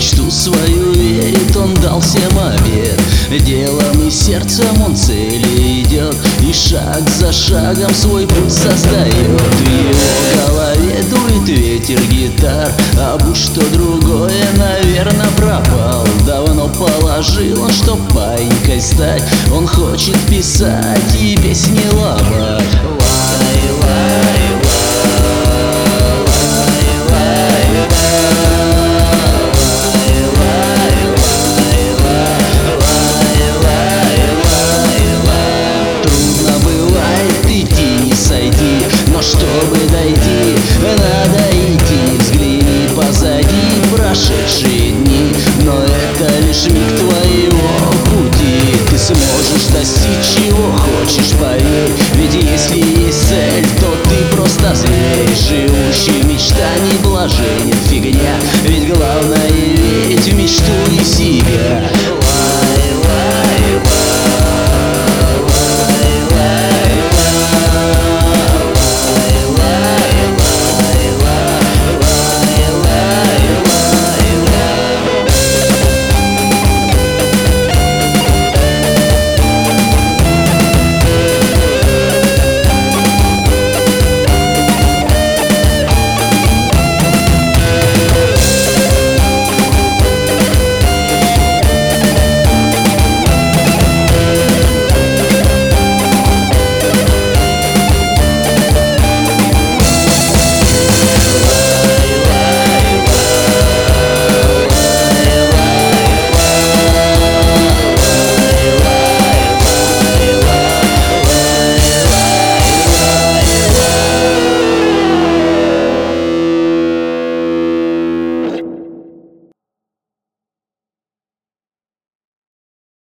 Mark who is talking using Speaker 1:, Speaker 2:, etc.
Speaker 1: мечту свою верит, он дал всем обет. Делом и сердцем он цели идет, и шаг за шагом свой путь создает. В его голове дует ветер гитар, а будь что другое, наверно, пропал. Давно положил он, чтоб паинькой стать. Он хочет писать и песни ломать.